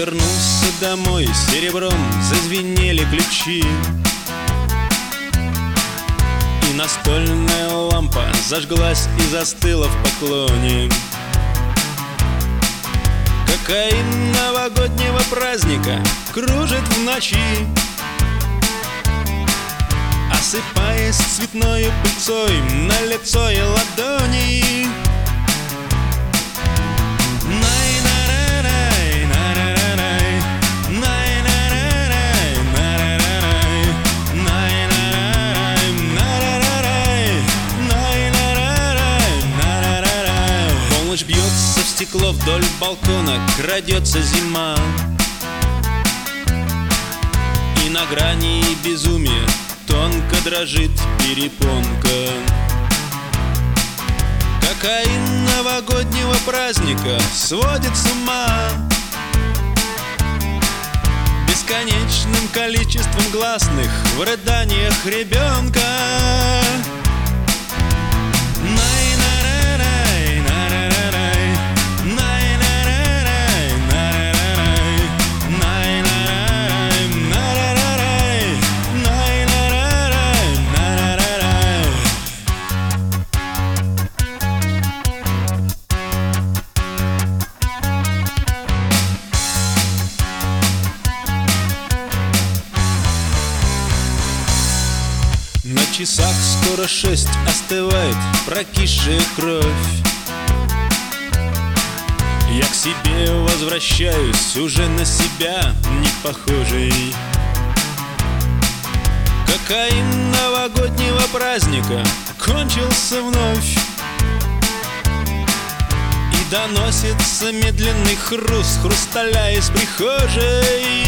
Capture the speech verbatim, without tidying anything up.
вернулся домой, серебром зазвенели ключи, и настольная лампа зажглась и застыла в поклоне. Кокаин новогоднего праздника кружит в ночи, осыпаясь цветною пыльцой на лицо и ладони. Полночь бьется в стекло, вдоль балкона крадется зима, и на грани безумия тонко дрожит перепонка. Кокаин новогоднего праздника сводит с ума бесконечным количеством гласных в рыданиях ребенка. На часах скоро шесть, остывает прокисшая кровь. Я к себе возвращаюсь, уже на себя не похожий. Кокаин новогоднего праздника кончился вновь, и доносится медленный хруст хрусталя из прихожей.